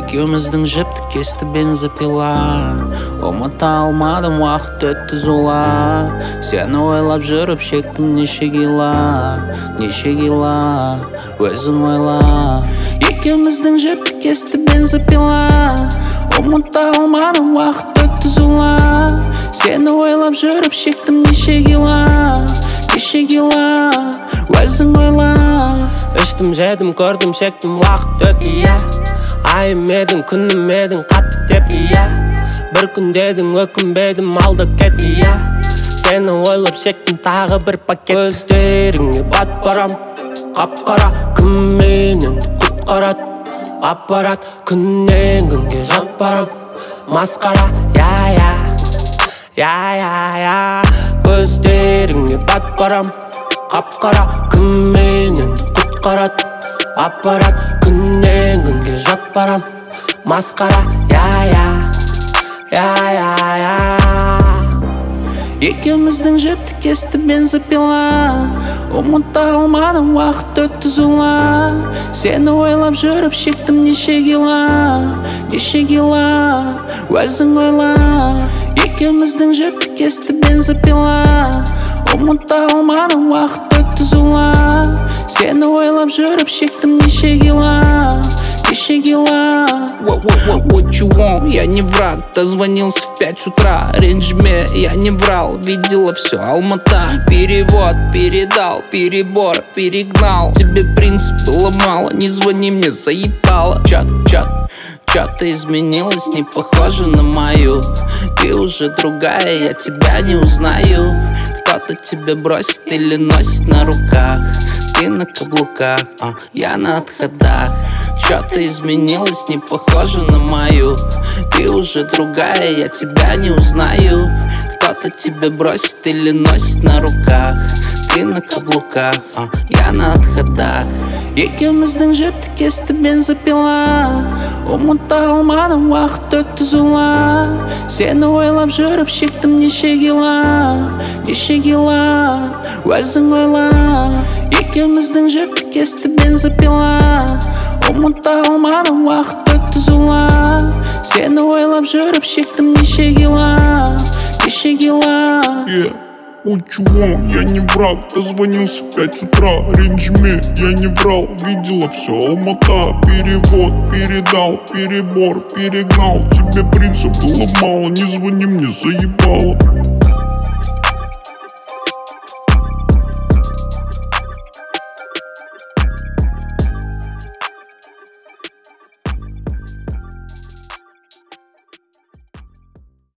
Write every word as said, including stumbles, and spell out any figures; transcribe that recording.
Екеуміздің жіпті кесті бензопила. Ұмыта алмадым, уақыт өтті зула. Сені ойлап жүріп шектім неше кила, неше кила, өзің ойла. Екеуміздің жіпті кесті бензопила. Ұмыта алмадым, уақыт өтті зула. Сені ойлап жүріп шектім неше кила, неше кила, өзің ойла. Іштім, жедім, көрдім, шектім, уақыт өтті, иә. Айым едің, күнім едің, қатты деп, иә. Бір күн дедің, өкінбедім, алдап кетті, иә. Сені ойлап шектім, тағы бір пакет. Көздеріңе бат барам, қап-қара, кім менен құтқарат. Аппарат, күннен күнге жат барам, масқара, я-я, я-я-я. Көздеріңе бат барам, қап-қара, кім менен құтқарат. Аппарат, күннен күнге жат барам, масқара, я-я, я-я-я. Екеуміздің жіпті кесті бензопила. Ұмыта алмадым, уақыт өтті зула. Сені ойлап жүріп шектім неше кила, неше кила, өзің ойла. Екеуміздің жіпті кесті бензопила. Ұмыта алмадым, уақыт өтті зула. Сені ойлап жүріп шектім неше кила, неше кила. What, what, what, what you want? Я не враг, дозвонился в пять утра. Ренджме, я не врал, видела все, Алмата. Перевод, передал, перебор, перегнал. Тебе принцип было мало, не звони мне, заебало. Чат, чат, что-то изменилось, не похоже на мою. Ты уже другая, я тебя не узнаю. Кто-то тебя бросит или носит на руках. Ты на каблуках, а я на отходах. Что-то изменилось, не похоже на мою. Ты уже другая, я тебя не узнаю. Кто-то тебя бросит или носит на руках. Ты на каблуках, а я на отходах. Екеуміздің жіпті кесті бензопила. Ұмыта алмадым, уақыт өтті зула. Сені ойлап жүріп шектім неше кила, неше кила, өзің ойла. Екеуміздің жіпті кесті бензопила. Ұмыта алмадым, уақыт өтті зула. Сені ойлап жүріп шектім неше кила, неше кила. Yeah. What you want? Я не враг, дозвонился в пять утра. Ренджме, я не врал, видела все, Алмата. Перевод, передал, перебор, перегнал. Тебе принцип было мало, не звони мне, заебало.